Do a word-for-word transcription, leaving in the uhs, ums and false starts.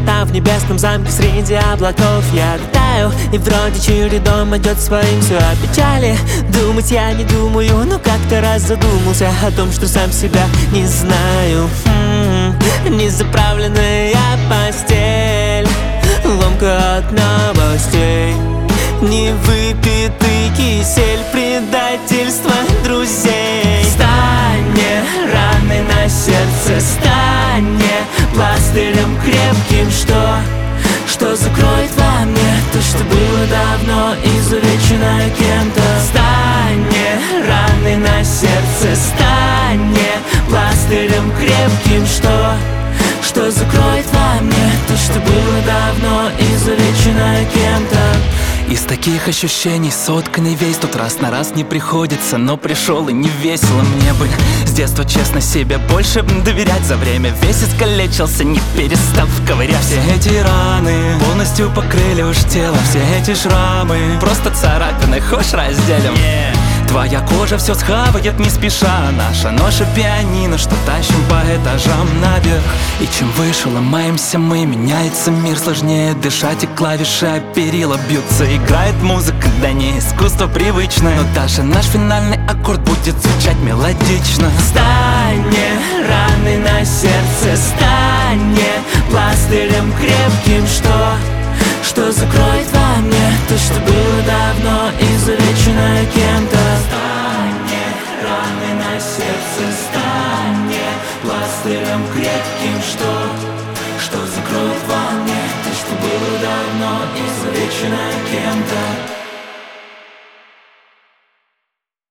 Там в небесном замке среди облаков я летаю, и вроде чередом идет своим все о печали. Думать я не думаю, но как-то раз задумался о том, что сам себя не знаю. М-м-м, незаправленная постель, ломка от новостей, невыпитый кисель, предательство друзей. Стань мне раной на сердце, стань мне пластырем крепким, что, что закроет во мне то, что было давно изувечено кем-то. Стань мне раной на сердце, стань мне пластырем крепким, что, что закроет во мне то, что было давно изувечено кем-то. Из таких ощущений сотканный весь, тут раз на раз не приходится, но пришел и не весело. Мне бы с детства честно себе больше доверять, за время весь искалечился, не перестав ковырять. Все эти раны полностью покрыли уж тело, все эти шрамы просто царапины, хочешь разделим? Yeah. Твоя кожа все схавает не спеша, наша ноша пианино, что тащим по этажам наверх. И чем выше ломаемся мы, меняется мир, сложнее дышать, и клавиши о перила бьются. Играет музыка, да не искусство привычное, но даже наш финальный аккорд будет звучать мелодично. Стань мне раной на сердце, стань мне пластырем крепким, что, что закроет во мне то, что было давно изувечено кем-то. Стань мне раной на сердце, стань мне пластырем крепким, что, что закроет во мне то, что было давно изувечено кем-то.